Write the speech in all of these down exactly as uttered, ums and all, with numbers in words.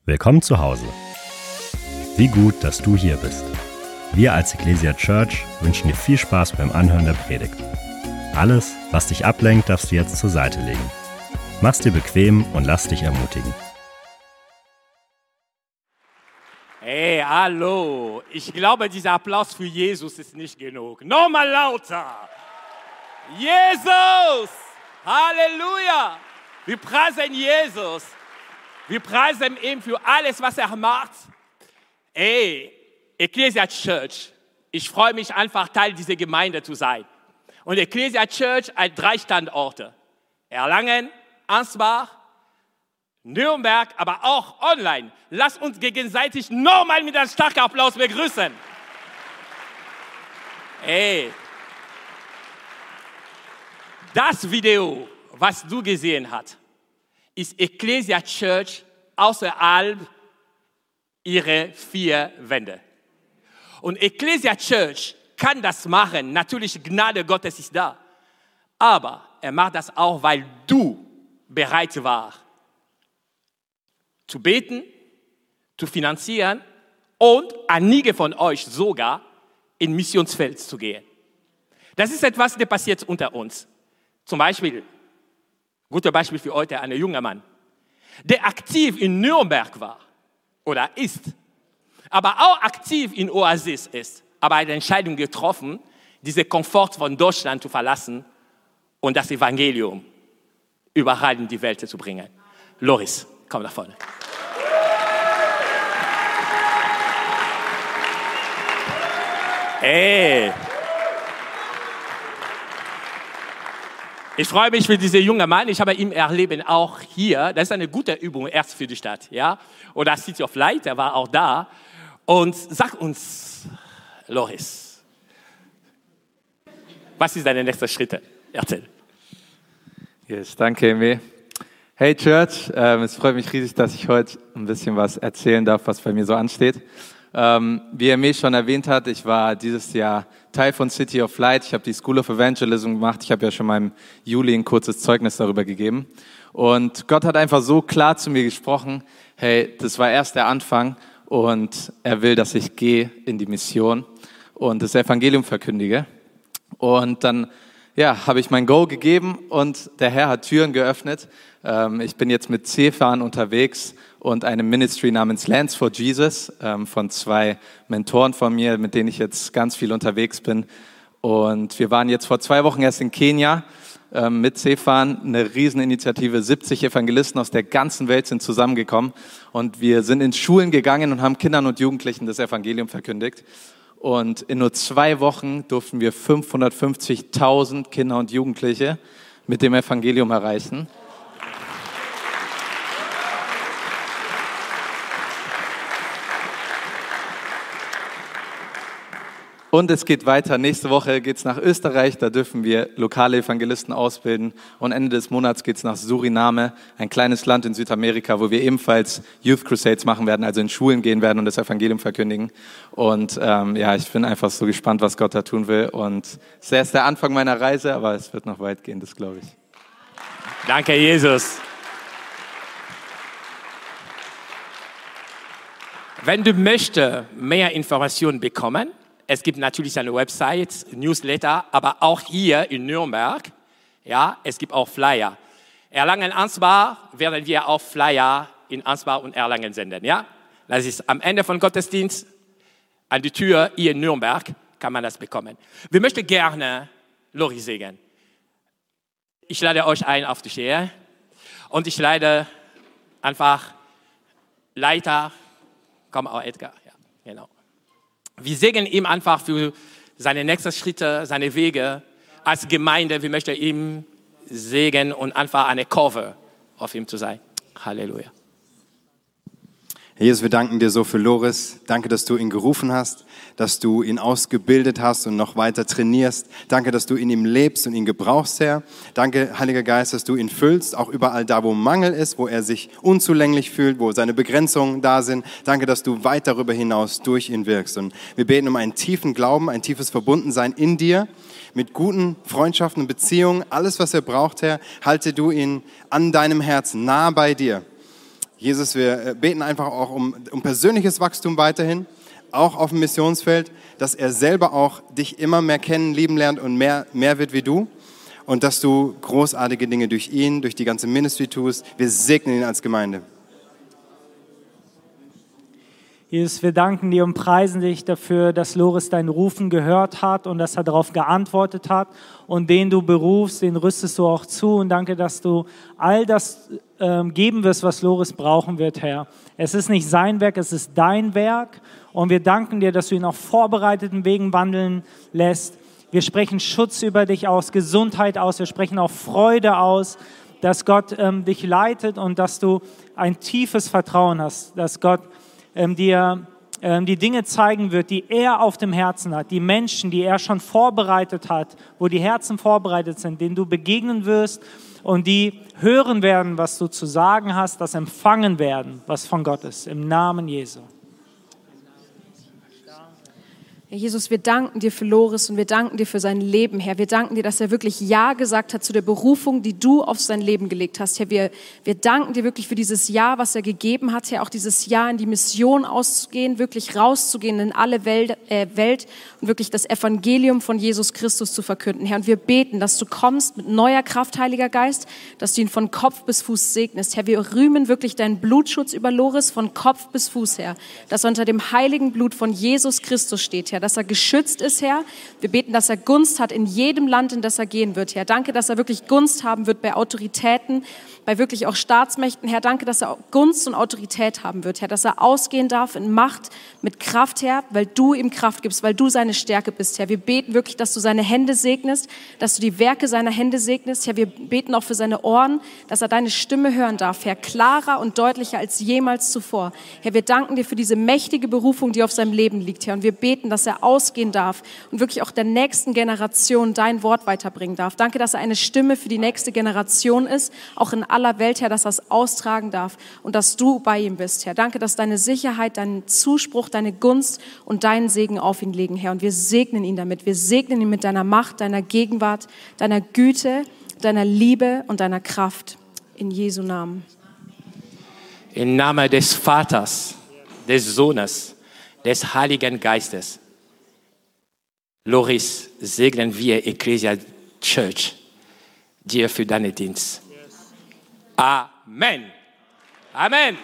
Willkommen zu Hause. Wie gut, dass du hier bist. Wir als Ecclesia Church wünschen dir viel Spaß beim Anhören der Predigt. Alles, was dich ablenkt, darfst du jetzt zur Seite legen. Mach's dir bequem und lass dich ermutigen. Hey, hallo. Ich glaube, dieser Applaus für Jesus ist nicht genug. Nochmal lauter. Jesus! Halleluja! Wir preisen Jesus. Wir preisen ihn für alles, was er macht. Hey, Ecclesia Church, ich freue mich einfach, Teil dieser Gemeinde zu sein. Und Ecclesia Church hat drei Standorte. Erlangen, Ansbach, Nürnberg, aber auch online. Lasst uns gegenseitig nochmal mit einem starken Applaus begrüßen. Hey, das Video, was du gesehen hast, ist Ecclesia Church außerhalb ihrer vier Wände. Und Ecclesia Church kann das machen. Natürlich, Gnade Gottes ist da. Aber er macht das auch, weil du bereit warst, zu beten, zu finanzieren und einige von euch sogar in Missionsfeld zu gehen. Das ist etwas, das passiert unter uns. Zum Beispiel, gutes Beispiel für heute, ein junger Mann, der aktiv in Nürnberg war oder ist, aber auch aktiv in Oasis ist, aber hat die Entscheidung getroffen, diese Komfort von Deutschland zu verlassen und das Evangelium überall in die Welt zu bringen. Loris, komm nach vorne. Hey. Ich freue mich für diesen jungen Mann. Ich habe ihn erlebt auch hier. Das ist eine gute Übung erst für die Stadt, ja. Oder City of Light, er war auch da. Und sag uns, Loris, was sind deine nächsten Schritte? Erzähl. Yes, danke, Eme. Hey Church, ähm, es freut mich riesig, dass ich heute ein bisschen was erzählen darf, was bei mir so ansteht. Ähm, wie Eme schon erwähnt hat, ich war dieses Jahr Teil von City of Light. Ich habe die School of Evangelism gemacht. Ich habe ja schon mal im Juli ein kurzes Zeugnis darüber gegeben. Und Gott hat einfach so klar zu mir gesprochen, hey, das war erst der Anfang und er will, dass ich gehe in die Mission und das Evangelium verkündige. Und dann ja, habe ich mein Go gegeben und der Herr hat Türen geöffnet. Ähm, ich bin jetzt mit C-Fahren unterwegs und einem Ministry namens Lands for Jesus ähm, von zwei Mentoren von mir, mit denen ich jetzt ganz viel unterwegs bin. Und wir waren jetzt vor zwei Wochen erst in Kenia ähm, mit C-Fahren, eine Rieseninitiative. siebzig Evangelisten aus der ganzen Welt sind zusammengekommen und wir sind in Schulen gegangen und haben Kindern und Jugendlichen das Evangelium verkündigt. Und in nur zwei Wochen durften wir fünfhundertfünfzigtausend Kinder und Jugendliche mit dem Evangelium erreichen. Und es geht weiter. Nächste Woche geht es nach Österreich. Da dürfen wir lokale Evangelisten ausbilden. Und Ende des Monats geht es nach Suriname, ein kleines Land in Südamerika, wo wir ebenfalls Youth Crusades machen werden, also in Schulen gehen werden und das Evangelium verkündigen. Und ähm, ja, ich bin einfach so gespannt, was Gott da tun will. Und es ist erst der Anfang meiner Reise, aber es wird noch weit gehen, das glaube ich. Danke, Jesus. Wenn du möchtest mehr Informationen bekommen, es gibt natürlich eine Website, Newsletter, aber auch hier in Nürnberg, ja, es gibt auch Flyer. Erlangen-Ansbach werden wir auch Flyer in Ansbach und Erlangen senden, ja. Das ist am Ende von Gottesdienst, an die Tür hier in Nürnberg kann man das bekommen. Wir möchten gerne Lori segnen. Ich lade euch ein auf die Schere und ich lade einfach Leiter, komm auch Edgar, ja, genau. Wir segnen ihm einfach für seine nächsten Schritte, seine Wege als Gemeinde. Wir möchten ihm segnen und einfach eine Cover auf ihm zu sein. Halleluja. Jesus, wir danken dir so für Loris. Danke, dass du ihn gerufen hast, dass du ihn ausgebildet hast und noch weiter trainierst. Danke, dass du in ihm lebst und ihn gebrauchst, Herr. Danke, Heiliger Geist, dass du ihn füllst, auch überall da, wo Mangel ist, wo er sich unzulänglich fühlt, wo seine Begrenzungen da sind. Danke, dass du weit darüber hinaus durch ihn wirkst. Und wir beten um einen tiefen Glauben, ein tiefes Verbundensein in dir, mit guten Freundschaften und Beziehungen. Alles, was er braucht, Herr, halte du ihn an deinem Herzen, nah bei dir. Jesus, wir beten einfach auch um, um persönliches Wachstum weiterhin, auch auf dem Missionsfeld, dass er selber auch dich immer mehr kennen, lieben lernt und mehr, mehr wird wie du. Und dass du großartige Dinge durch ihn, durch die ganze Ministry tust. Wir segnen ihn als Gemeinde. Jesus, wir danken dir und preisen dich dafür, dass Loris dein Rufen gehört hat und dass er darauf geantwortet hat. Und den du berufst, den rüstest du auch zu. Und danke, dass du all das ähm, geben wirst, was Loris brauchen wird, Herr. Es ist nicht sein Werk, es ist dein Werk. Und wir danken dir, dass du ihn auf vorbereiteten Wegen wandeln lässt. Wir sprechen Schutz über dich aus, Gesundheit aus, wir sprechen auch Freude aus, dass Gott ähm, dich leitet und dass du ein tiefes Vertrauen hast, dass Gott ähm, dir ähm, die Dinge zeigen wird, die er auf dem Herzen hat, die Menschen, die er schon vorbereitet hat, wo die Herzen vorbereitet sind, denen du begegnen wirst und die hören werden, was du zu sagen hast, das empfangen werden, was von Gott ist, im Namen Jesu. Herr Jesus, wir danken dir für Loris und wir danken dir für sein Leben, Herr. Wir danken dir, dass er wirklich Ja gesagt hat zu der Berufung, die du auf sein Leben gelegt hast, Herr. Wir, wir danken dir wirklich für dieses Ja, was er gegeben hat, Herr. Auch dieses Ja, in die Mission auszugehen, wirklich rauszugehen in alle Welt, äh, Welt und wirklich das Evangelium von Jesus Christus zu verkünden, Herr. Und wir beten, dass du kommst mit neuer Kraft, Heiliger Geist, dass du ihn von Kopf bis Fuß segnest, Herr. Wir rühmen wirklich deinen Blutschutz über Loris von Kopf bis Fuß, Herr. Dass er unter dem heiligen Blut von Jesus Christus steht, Herr. Dass er geschützt ist, Herr. Wir beten, dass er Gunst hat in jedem Land, in das er gehen wird, Herr. Danke, dass er wirklich Gunst haben wird bei Autoritäten, bei wirklich auch Staatsmächten, Herr. Danke, dass er Gunst und Autorität haben wird, Herr. Dass er ausgehen darf in Macht, mit Kraft, Herr, weil du ihm Kraft gibst, weil du seine Stärke bist, Herr. Wir beten wirklich, dass du seine Hände segnest, dass du die Werke seiner Hände segnest, Herr. Wir beten auch für seine Ohren, dass er deine Stimme hören darf, Herr. Klarer und deutlicher als jemals zuvor. Herr, wir danken dir für diese mächtige Berufung, die auf seinem Leben liegt, Herr. Und wir beten, dass er ausgehen darf und wirklich auch der nächsten Generation dein Wort weiterbringen darf. Danke, dass er eine Stimme für die nächste Generation ist, auch in aller Welt, Herr, dass er es austragen darf und dass du bei ihm bist, Herr. Danke, dass deine Sicherheit, dein Zuspruch, deine Gunst und deinen Segen auf ihn liegen, Herr. Und wir segnen ihn damit. Wir segnen ihn mit deiner Macht, deiner Gegenwart, deiner Güte, deiner Liebe und deiner Kraft. In Jesu Namen. Im Namen des Vaters, des Sohnes, des Heiligen Geistes. Loris, segnen wir Ecclesia Church dir für deinen Dienst. Amen. Amen.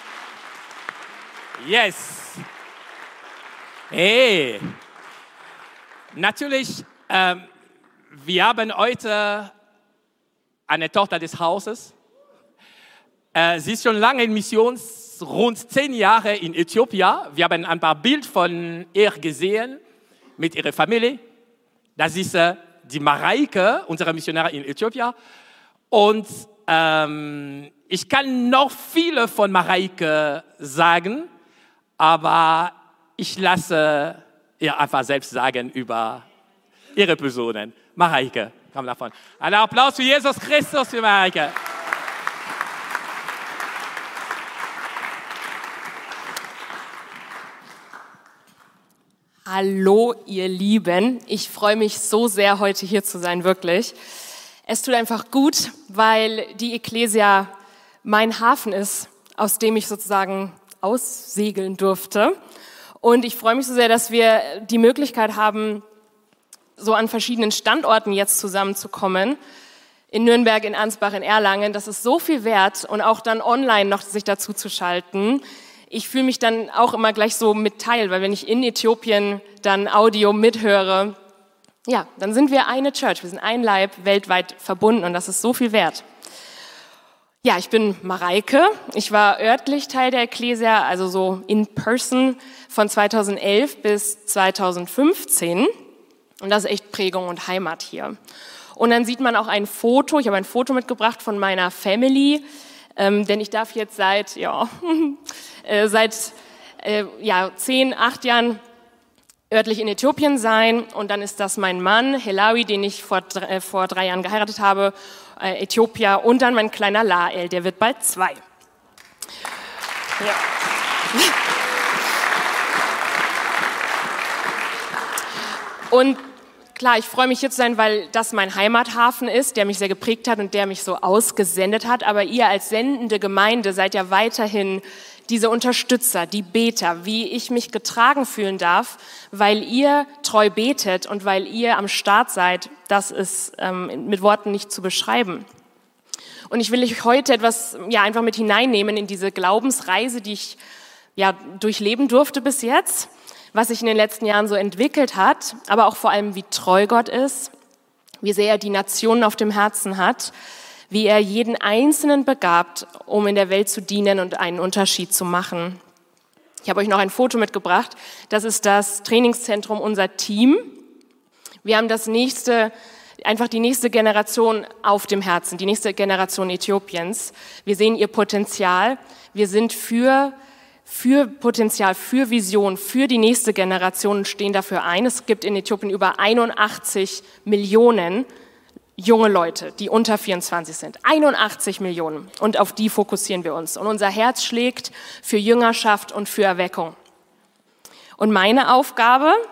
Yes. Hey. Natürlich, ähm, wir haben heute eine Tochter des Hauses. Äh, sie ist schon lange in Mission, rund zehn Jahre in Äthiopien. Wir haben ein paar Bilder von ihr gesehen mit ihrer Familie. Das ist äh, die Mareike, unsere Missionarin in Äthiopien. Und ähm, ich kann noch viele von Mareike sagen, aber ich lasse ihr einfach selbst sagen über ihre Personen. Mareike, komm davon. Ein Applaus für Jesus Christus für Mareike. Hallo, ihr Lieben. Ich freue mich so sehr, heute hier zu sein, wirklich. Es tut einfach gut, weil die Ecclesia mein Hafen ist, aus dem ich sozusagen aussegeln durfte. Und ich freue mich so sehr, dass wir die Möglichkeit haben, so an verschiedenen Standorten jetzt zusammenzukommen. In Nürnberg, in Ansbach, in Erlangen. Das ist so viel wert und auch dann online noch sich dazu zu schalten. Ich fühle mich dann auch immer gleich so mit Teil, weil wenn ich in Äthiopien dann Audio mithöre, ja, dann sind wir eine Church, wir sind ein Leib, weltweit verbunden und das ist so viel wert. Ja, ich bin Mareike, ich war örtlich Teil der Ecclesia, also so in person von zweitausendelf bis zweitausendfünfzehn und das ist echt Prägung und Heimat hier. Und dann sieht man auch ein Foto, ich habe ein Foto mitgebracht von meiner Family, ähm, denn ich darf jetzt seit, ja, äh, seit äh, ja, zehn, acht Jahren örtlich in Äthiopien sein und dann ist das mein Mann, Helawi, den ich vor, äh, vor drei Jahren geheiratet habe, äh, Äthiopier und dann mein kleiner Lael, der wird bald zwei. Ja. Und klar, ich freue mich hier zu sein, weil das mein Heimathafen ist, der mich sehr geprägt hat und der mich so ausgesendet hat. Aber ihr als sendende Gemeinde seid ja weiterhin diese Unterstützer, die Beter, wie ich mich getragen fühlen darf, weil ihr treu betet und weil ihr am Start seid, das ist ähm, mit Worten nicht zu beschreiben. Und ich will euch heute etwas ja, einfach mit hineinnehmen in diese Glaubensreise, die ich ja, durchleben durfte bis jetzt, was sich in den letzten Jahren so entwickelt hat, aber auch vor allem, wie treu Gott ist, wie sehr er die Nationen auf dem Herzen hat, wie er jeden Einzelnen begabt, um in der Welt zu dienen und einen Unterschied zu machen. Ich habe euch noch ein Foto mitgebracht. Das ist das Trainingszentrum Unser Team. Wir haben das nächste, einfach die nächste Generation auf dem Herzen, die nächste Generation Äthiopiens. Wir sehen ihr Potenzial. Wir sind für, für Potenzial, für Vision, für die nächste Generation und stehen dafür ein. Es gibt in Äthiopien über einundachtzig Millionen junge Leute, die unter vierundzwanzig sind. einundachtzig Millionen. Und auf die fokussieren wir uns. Und unser Herz schlägt für Jüngerschaft und für Erweckung. Und meine Aufgabe, habe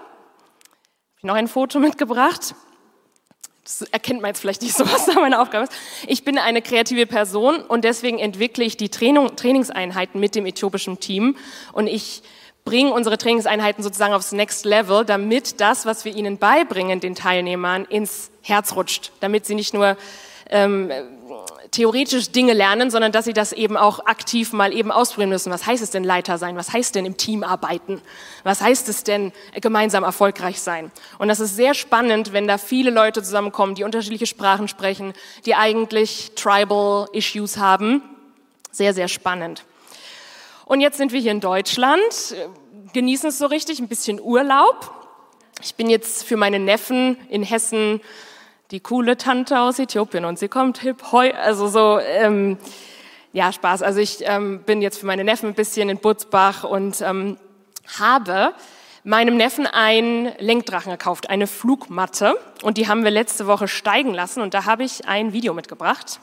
ich noch ein Foto mitgebracht. Das erkennt man jetzt vielleicht nicht so, was da meine Aufgabe ist. Ich bin eine kreative Person und deswegen entwickle ich die Training, Trainingseinheiten mit dem äthiopischen Team. Und ich bringen unsere Trainingseinheiten sozusagen aufs Next Level, damit das, was wir ihnen beibringen, den Teilnehmern, ins Herz rutscht. Damit sie nicht nur ähm, theoretisch Dinge lernen, sondern dass sie das eben auch aktiv mal eben ausprobieren müssen. Was heißt es denn Leiter sein? Was heißt denn im Team arbeiten? Was heißt es denn gemeinsam erfolgreich sein? Und das ist sehr spannend, wenn da viele Leute zusammenkommen, die unterschiedliche Sprachen sprechen, die eigentlich Tribal Issues haben. Sehr, sehr spannend. Und jetzt sind wir hier in Deutschland, genießen es so richtig, ein bisschen Urlaub. Ich bin jetzt für meine Neffen in Hessen die coole Tante aus Äthiopien und sie kommt hip heu, also so, ähm, ja, Spaß. Also ich ähm, bin jetzt für meine Neffen ein bisschen in Butzbach und ähm, habe meinem Neffen einen Lenkdrachen gekauft, eine Flugmatte, und die haben wir letzte Woche steigen lassen und da habe ich ein Video mitgebracht.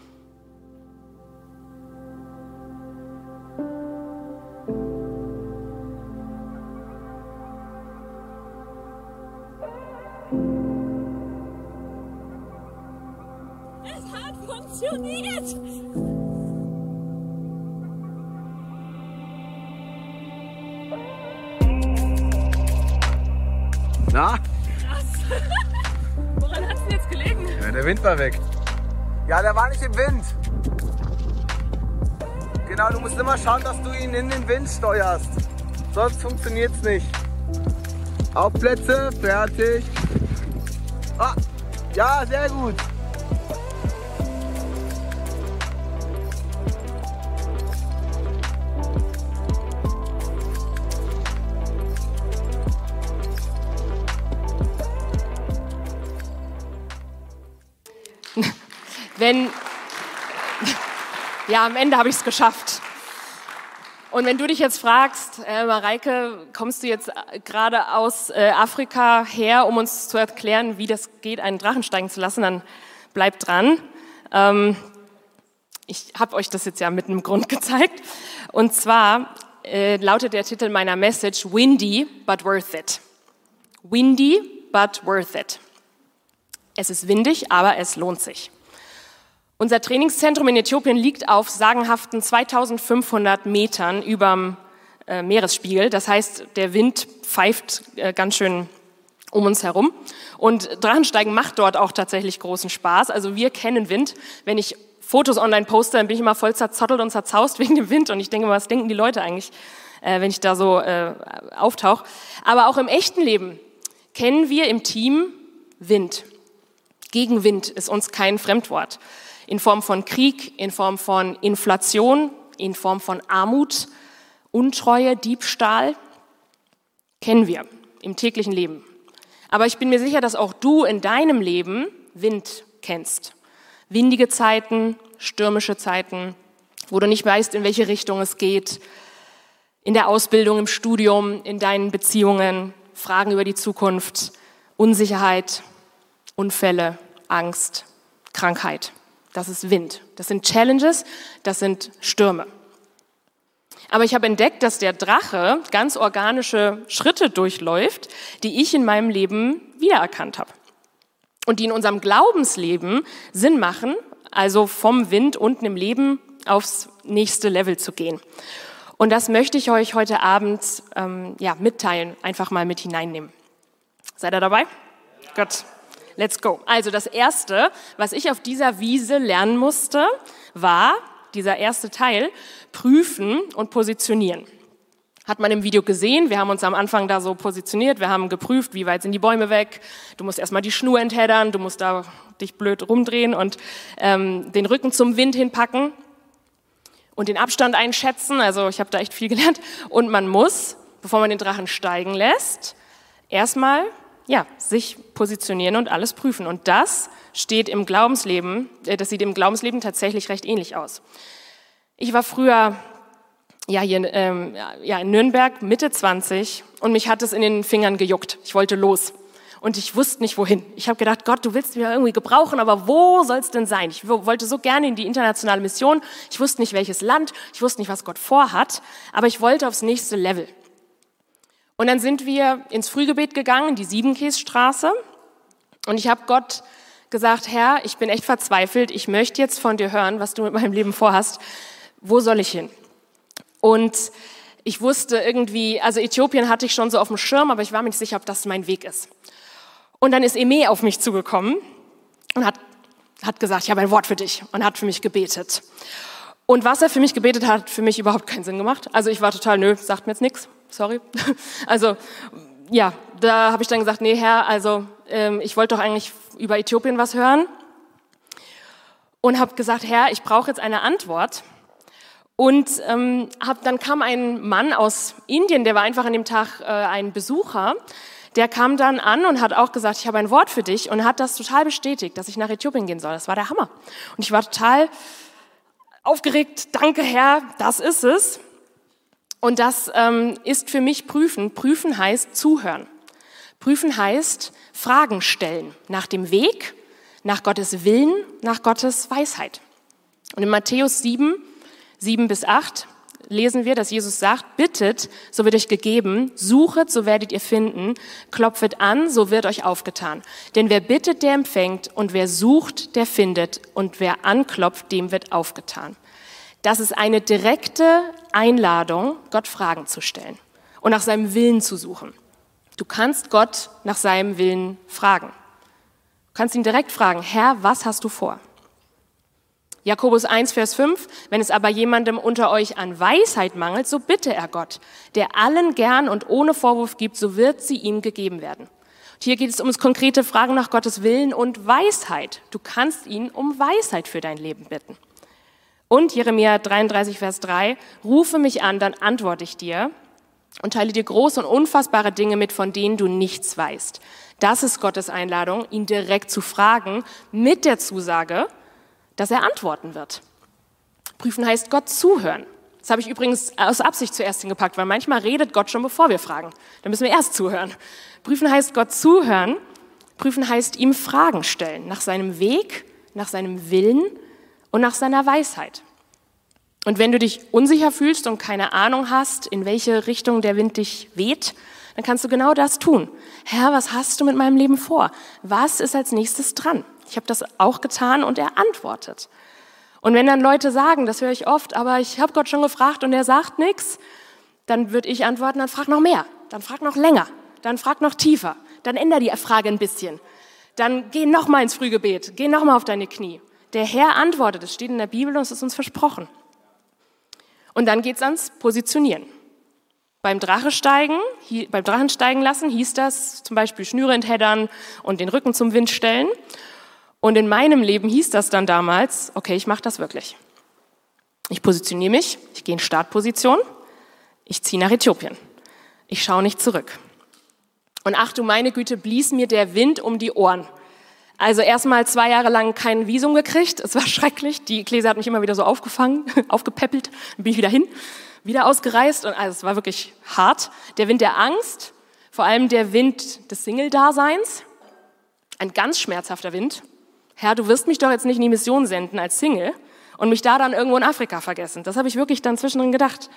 Funktioniert! Na? Krass. Woran hat's denn jetzt gelegen? Ja, der Wind war weg. Ja, der war nicht im Wind. Genau, du musst immer schauen, dass du ihn in den Wind steuerst. Sonst funktioniert's nicht. Auf Plätze, fertig. Ah, ja, sehr gut. Wenn, ja, am Ende habe ich es geschafft. Und wenn du dich jetzt fragst, äh, Mareike, kommst du jetzt gerade aus äh, Afrika her, um uns zu erklären, wie das geht, einen Drachen steigen zu lassen, dann bleib dran. Ähm, ich habe euch das jetzt ja mit einem Grund gezeigt. Und zwar äh, lautet der Titel meiner Message Windy, but worth it. Windy, but worth it. Es ist windig, aber es lohnt sich. Unser Trainingszentrum in Äthiopien liegt auf sagenhaften zweitausendfünfhundert Metern überm äh, Meeresspiegel. Das heißt, der Wind pfeift äh, ganz schön um uns herum. Und Drachensteigen macht dort auch tatsächlich großen Spaß. Also wir kennen Wind. Wenn ich Fotos online poste, dann bin ich immer voll zerzottelt und zerzaust wegen dem Wind. Und ich denke mal, was denken die Leute eigentlich, äh, wenn ich da so äh, auftauche. Aber auch im echten Leben kennen wir im Team Wind. Gegenwind ist uns kein Fremdwort. In Form von Krieg, in Form von Inflation, in Form von Armut, Untreue, Diebstahl, kennen wir im täglichen Leben. Aber ich bin mir sicher, dass auch du in deinem Leben Wind kennst. Windige Zeiten, stürmische Zeiten, wo du nicht weißt, in welche Richtung es geht. In der Ausbildung, im Studium, in deinen Beziehungen, Fragen über die Zukunft, Unsicherheit, Unfälle, Angst, Krankheit. Das ist Wind. Das sind Challenges, das sind Stürme. Aber ich habe entdeckt, dass der Drache ganz organische Schritte durchläuft, die ich in meinem Leben wiedererkannt habe. Und die in unserem Glaubensleben Sinn machen, also vom Wind unten im Leben aufs nächste Level zu gehen. Und das möchte ich euch heute Abend ähm, ja, mitteilen, einfach mal mit hineinnehmen. Seid ihr dabei? Ja. Gut, let's go. Also das Erste, was ich auf dieser Wiese lernen musste, war dieser erste Teil, prüfen und positionieren. Hat man im Video gesehen, wir haben uns am Anfang da so positioniert, wir haben geprüft, wie weit sind die Bäume weg, du musst erstmal die Schnur entheddern, du musst da dich blöd rumdrehen und ähm, den Rücken zum Wind hinpacken und den Abstand einschätzen, also ich habe da echt viel gelernt. Und man muss, bevor man den Drachen steigen lässt, erstmal ja, sich positionieren und alles prüfen. Und das steht im Glaubensleben, äh, das sieht im Glaubensleben tatsächlich recht ähnlich aus. Ich war früher ja, hier ähm, ja, in Nürnberg, Mitte zwanzig, und mich hat es in den Fingern gejuckt. Ich wollte los und ich wusste nicht, wohin. Ich habe gedacht, Gott, du willst mich irgendwie gebrauchen, aber wo soll es denn sein? Ich wollte so gerne in die internationale Mission. Ich wusste nicht, welches Land, ich wusste nicht, was Gott vorhat, aber ich wollte aufs nächste Level. Und dann sind wir ins Frühgebet gegangen, in die Siebenkässtraße, und ich habe Gott gesagt, Herr, ich bin echt verzweifelt, ich möchte jetzt von dir hören, was du mit meinem Leben vorhast. Wo soll ich hin? Und ich wusste irgendwie, also Äthiopien hatte ich schon so auf dem Schirm, aber ich war mir nicht sicher, ob das mein Weg ist. Und dann ist Eme auf mich zugekommen und hat, hat gesagt, ich habe ein Wort für dich, und hat für mich gebetet. Und was er für mich gebetet hat, hat für mich überhaupt keinen Sinn gemacht. Also ich war total, nö, sagt mir jetzt nichts, sorry. Also ja, da habe ich dann gesagt, nee Herr, also ähm, ich wollte doch eigentlich über Äthiopien was hören. Und habe gesagt, Herr, ich brauche jetzt eine Antwort. Und ähm, hab, dann kam ein Mann aus Indien, der war einfach an dem Tag äh, ein Besucher, der kam dann an und hat auch gesagt, ich habe ein Wort für dich, und hat das total bestätigt, dass ich nach Äthiopien gehen soll. Das war der Hammer. Und ich war total aufgeregt, danke Herr, das ist es. Und das ähm, ist für mich prüfen. Prüfen heißt zuhören. Prüfen heißt Fragen stellen nach dem Weg, nach Gottes Willen, nach Gottes Weisheit. Und in Matthäus sieben, sieben bis acht lesen wir, dass Jesus sagt, bittet, so wird euch gegeben, suchet, so werdet ihr finden, klopfet an, so wird euch aufgetan. Denn wer bittet, der empfängt, und wer sucht, der findet, und wer anklopft, dem wird aufgetan. Das ist eine direkte Einladung, Gott Fragen zu stellen und nach seinem Willen zu suchen. Du kannst Gott nach seinem Willen fragen. Du kannst ihn direkt fragen, Herr, was hast du vor? Jakobus eins, Vers fünf, wenn es aber jemandem unter euch an Weisheit mangelt, so bitte er Gott, der allen gern und ohne Vorwurf gibt, so wird sie ihm gegeben werden. Und hier geht es um konkrete Fragen nach Gottes Willen und Weisheit. Du kannst ihn um Weisheit für dein Leben bitten. Und Jeremia dreiunddreißig, Vers drei, rufe mich an, dann antworte ich dir und teile dir große und unfassbare Dinge mit, von denen du nichts weißt. Das ist Gottes Einladung, ihn direkt zu fragen, mit der Zusage, dass er antworten wird. Prüfen heißt Gott zuhören. Das habe ich übrigens aus Absicht zuerst hingepackt, weil manchmal redet Gott schon, bevor wir fragen. Da müssen wir erst zuhören. Prüfen heißt Gott zuhören. Prüfen heißt ihm Fragen stellen, nach seinem Weg, nach seinem Willen und nach seiner Weisheit. Und wenn du dich unsicher fühlst und keine Ahnung hast, in welche Richtung der Wind dich weht, dann kannst du genau das tun. Herr, was hast du mit meinem Leben vor? Was ist als nächstes dran? Ich habe das auch getan, und er antwortet. Und wenn dann Leute sagen, das höre ich oft, aber ich habe Gott schon gefragt und er sagt nichts, dann würde ich antworten, dann frag noch mehr, dann frag noch länger, dann frag noch tiefer, dann ändere die Frage ein bisschen, dann geh noch mal ins Frühgebet, geh noch mal auf deine Knie. Der Herr antwortet, es steht in der Bibel und es ist uns versprochen. Und dann geht es ans Positionieren. Beim Drachensteigen, beim Drachensteigen lassen hieß das zum Beispiel Schnüre entheddern und den Rücken zum Wind stellen. Und in meinem Leben hieß das dann damals, okay, ich mache das wirklich. Ich positioniere mich, ich gehe in Startposition, ich ziehe nach Äthiopien. Ich schaue nicht zurück. Und ach du meine Güte, blies mir der Wind um die Ohren. Also erstmal zwei Jahre lang kein Visum gekriegt, es war schrecklich. Die Ekklesia hat mich immer wieder so aufgefangen, aufgepäppelt, dann bin ich wieder hin, wieder ausgereist. Und also es war wirklich hart. Der Wind der Angst, vor allem der Wind des Single-Daseins, ein ganz schmerzhafter Wind. Herr, du wirst mich doch jetzt nicht in die Mission senden als Single und mich da dann irgendwo in Afrika vergessen. Das habe ich wirklich dann zwischendrin gedacht.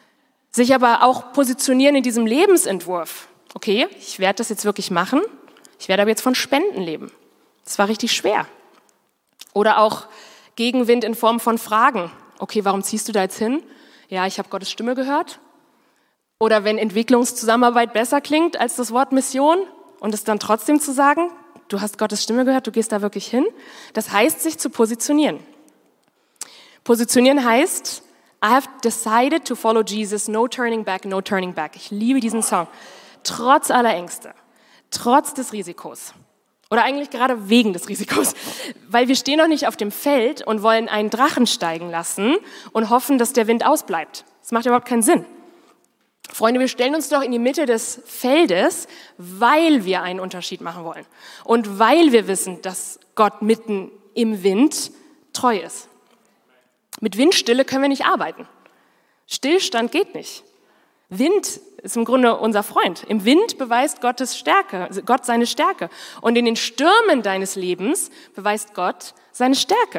Sich aber auch positionieren in diesem Lebensentwurf. Okay, ich werde das jetzt wirklich machen. Ich werde aber jetzt von Spenden leben. Das war richtig schwer. Oder auch Gegenwind in Form von Fragen. Okay, warum ziehst du da jetzt hin? Ja, ich habe Gottes Stimme gehört. Oder wenn Entwicklungszusammenarbeit besser klingt als das Wort Mission und es dann trotzdem zu sagen, du hast Gottes Stimme gehört, du gehst da wirklich hin. Das heißt, sich zu positionieren. Positionieren heißt, I have decided to follow Jesus, no turning back, no turning back. Ich liebe diesen Song. Trotz aller Ängste, trotz des Risikos. Oder eigentlich gerade wegen des Risikos. Weil wir stehen noch nicht auf dem Feld und wollen einen Drachen steigen lassen und hoffen, dass der Wind ausbleibt. Das macht überhaupt keinen Sinn. Freunde, wir stellen uns doch in die Mitte des Feldes, weil wir einen Unterschied machen wollen. Und weil wir wissen, dass Gott mitten im Wind treu ist. Mit Windstille können wir nicht arbeiten. Stillstand geht nicht. Wind ist im Grunde unser Freund. Im Wind beweist Gottes Stärke, Gott seine Stärke. Und in den Stürmen deines Lebens beweist Gott seine Stärke.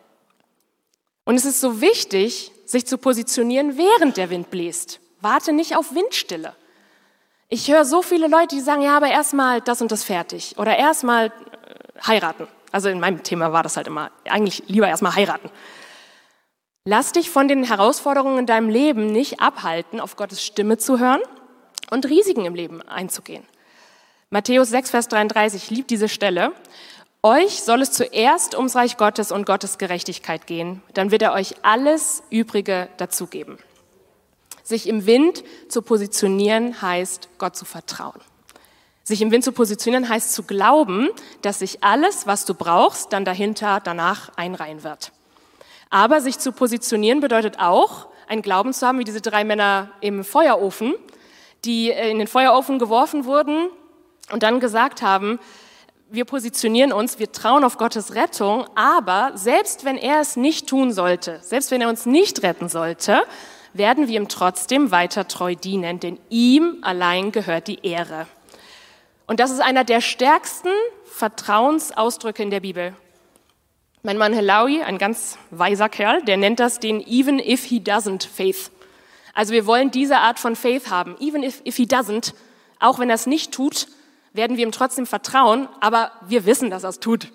Und es ist so wichtig, sich zu positionieren, während der Wind bläst. Warte nicht auf Windstille. Ich höre so viele Leute, die sagen, ja, aber erstmal das und das fertig. Oder erstmal heiraten. Also in meinem Thema war das halt immer, eigentlich lieber erstmal heiraten. Lass dich von den Herausforderungen in deinem Leben nicht abhalten, auf Gottes Stimme zu hören und Risiken im Leben einzugehen. Matthäus sechs, Vers dreiunddreißig, ich liebe diese Stelle. Euch soll es zuerst ums Reich Gottes und Gottes Gerechtigkeit gehen, dann wird er euch alles Übrige dazugeben. Sich im Wind zu positionieren heißt, Gott zu vertrauen. Sich im Wind zu positionieren heißt zu glauben, dass sich alles, was du brauchst, dann dahinter, danach einreihen wird. Aber sich zu positionieren bedeutet auch, einen Glauben zu haben, wie diese drei Männer im Feuerofen, die in den Feuerofen geworfen wurden und dann gesagt haben, wir positionieren uns, wir trauen auf Gottes Rettung, aber selbst wenn er es nicht tun sollte, selbst wenn er uns nicht retten sollte, werden wir ihm trotzdem weiter treu dienen, denn ihm allein gehört die Ehre. Und das ist einer der stärksten Vertrauensausdrücke in der Bibel. Mein Mann Helawi, ein ganz weiser Kerl, der nennt das den even if he doesn't faith. Also wir wollen diese Art von Faith haben. Even if, if he doesn't, auch wenn er es nicht tut, werden wir ihm trotzdem vertrauen, aber wir wissen, dass er es tut.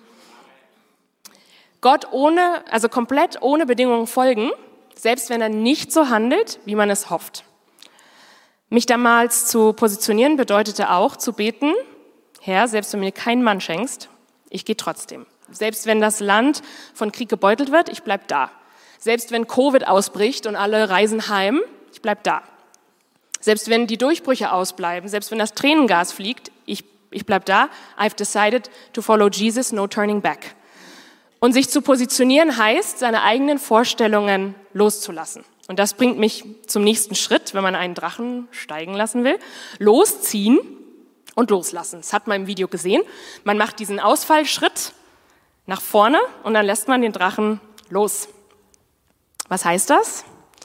Gott ohne, also komplett ohne Bedingungen folgen, selbst wenn er nicht so handelt, wie man es hofft. Mich damals zu positionieren bedeutete auch zu beten, Herr, selbst wenn du mir keinen Mann schenkst, ich gehe trotzdem. Selbst wenn das Land von Krieg gebeutelt wird, ich bleib da. Selbst wenn Covid ausbricht und alle reisen heim, ich bleib da. Selbst wenn die Durchbrüche ausbleiben, selbst wenn das Tränengas fliegt, ich, ich bleib da. I've decided to follow Jesus, no turning back. Und sich zu positionieren heißt, seine eigenen Vorstellungen loszulassen. Und das bringt mich zum nächsten Schritt, wenn man einen Drachen steigen lassen will. Losziehen und loslassen. Das hat man im Video gesehen. Man macht diesen Ausfallschritt nach vorne und dann lässt man den Drachen los. Was heißt das?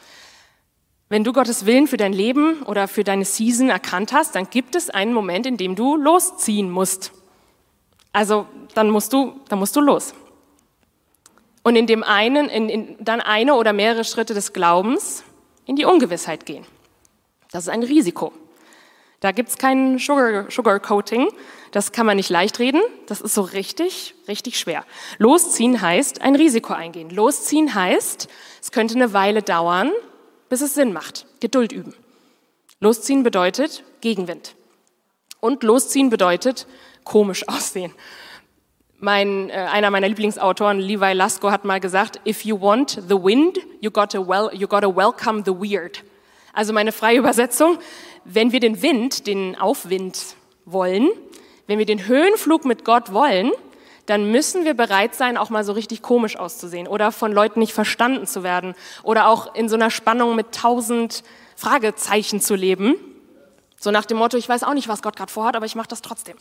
Wenn du Gottes Willen für dein Leben oder für deine Season erkannt hast, dann gibt es einen Moment, in dem du losziehen musst. Also dann musst du, dann musst du los. Und in dem einen, in, in, dann eine oder mehrere Schritte des Glaubens in die Ungewissheit gehen. Das ist ein Risiko. Da gibt's kein Sugar, Sugarcoating, das kann man nicht leicht reden, das ist so richtig, richtig schwer. Losziehen heißt ein Risiko eingehen. Losziehen heißt, es könnte eine Weile dauern, bis es Sinn macht. Geduld üben. Losziehen bedeutet Gegenwind. Und losziehen bedeutet komisch aussehen. Mein, äh, einer meiner Lieblingsautoren, Levi Lasko, hat mal gesagt, if you want the wind, you gotta, well, you gotta welcome the weird. Also meine freie Übersetzung, wenn wir den Wind, den Aufwind wollen, wenn wir den Höhenflug mit Gott wollen, dann müssen wir bereit sein, auch mal so richtig komisch auszusehen oder von Leuten nicht verstanden zu werden oder auch in so einer Spannung mit tausend Fragezeichen zu leben. So nach dem Motto, ich weiß auch nicht, was Gott gerade vorhat, aber ich mache das trotzdem.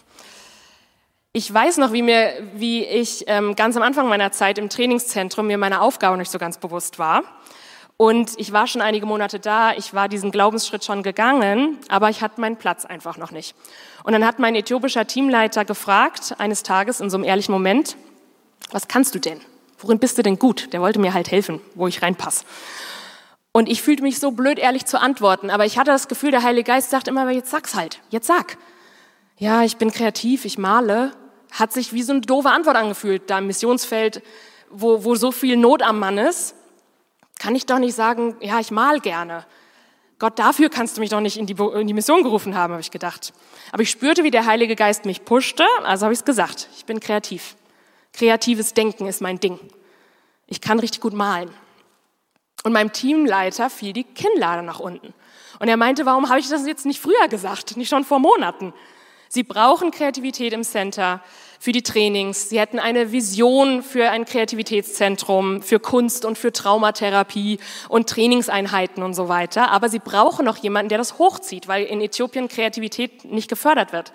Ich weiß noch, wie, mir, wie ich ähm, ganz am Anfang meiner Zeit im Trainingszentrum mir meiner Aufgabe nicht so ganz bewusst war. Und ich war schon einige Monate da, ich war diesen Glaubensschritt schon gegangen, aber ich hatte meinen Platz einfach noch nicht. Und dann hat mein äthiopischer Teamleiter gefragt, eines Tages in so einem ehrlichen Moment, was kannst du denn? Worin bist du denn gut? Der wollte mir halt helfen, wo ich reinpasse. Und ich fühlte mich so blöd, ehrlich zu antworten, aber ich hatte das Gefühl, der Heilige Geist sagt immer, jetzt sag's halt, jetzt sag. ja, ich bin kreativ, ich male, hat sich wie so eine doofe Antwort angefühlt, da im Missionsfeld, wo, wo so viel Not am Mann ist, kann ich doch nicht sagen, ja, ich mal gerne. Gott, dafür kannst du mich doch nicht in die, in die Mission gerufen haben, habe ich gedacht. Aber ich spürte, wie der Heilige Geist mich pushte, also habe ich es gesagt, ich bin kreativ. Kreatives Denken ist mein Ding. Ich kann richtig gut malen. Und meinem Teamleiter fiel die Kinnlade nach unten. Und er meinte, warum habe ich das jetzt nicht früher gesagt, nicht schon vor Monaten? Sie brauchen Kreativität im Center für die Trainings. Sie hätten eine Vision für ein Kreativitätszentrum, für Kunst und für Traumatherapie und Trainingseinheiten und so weiter. Aber sie brauchen noch jemanden, der das hochzieht, weil in Äthiopien Kreativität nicht gefördert wird.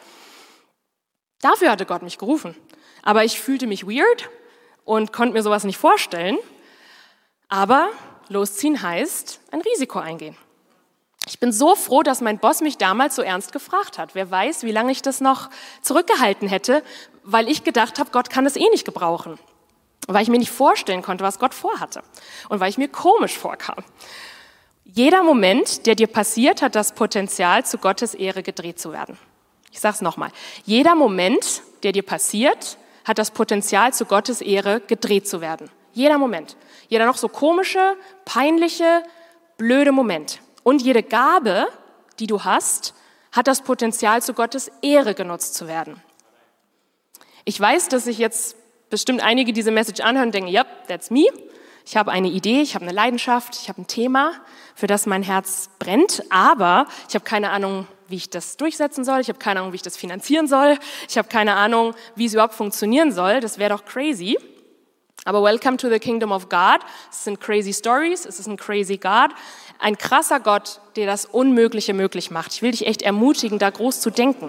Dafür hatte Gott mich gerufen. Aber ich fühlte mich weird und konnte mir sowas nicht vorstellen. Aber losziehen heißt ein Risiko eingehen. Ich bin so froh, dass mein Boss mich damals so ernst gefragt hat. Wer weiß, wie lange ich das noch zurückgehalten hätte, weil ich gedacht habe, Gott kann es eh nicht gebrauchen. Weil ich mir nicht vorstellen konnte, was Gott vorhatte. Und weil ich mir komisch vorkam. Jeder Moment, der dir passiert, hat das Potenzial, zu Gottes Ehre gedreht zu werden. Ich sage es nochmal. Jeder Moment, der dir passiert, hat das Potenzial, zu Gottes Ehre gedreht zu werden. Jeder Moment. Jeder noch so komische, peinliche, blöde Moment. Und jede Gabe, die du hast, hat das Potenzial, zu Gottes Ehre genutzt zu werden. Ich weiß, dass sich jetzt bestimmt einige diese Message anhören und denken, yep, that's me. Ich habe eine Idee, ich habe eine Leidenschaft, ich habe ein Thema, für das mein Herz brennt, aber ich habe keine Ahnung, wie ich das durchsetzen soll, ich habe keine Ahnung, wie ich das finanzieren soll, ich habe keine Ahnung, wie es überhaupt funktionieren soll, das wäre doch crazy. Aber welcome to the kingdom of God. Es sind crazy stories, es ist ein crazy God. Ein krasser Gott, der das Unmögliche möglich macht. Ich will dich echt ermutigen, da groß zu denken.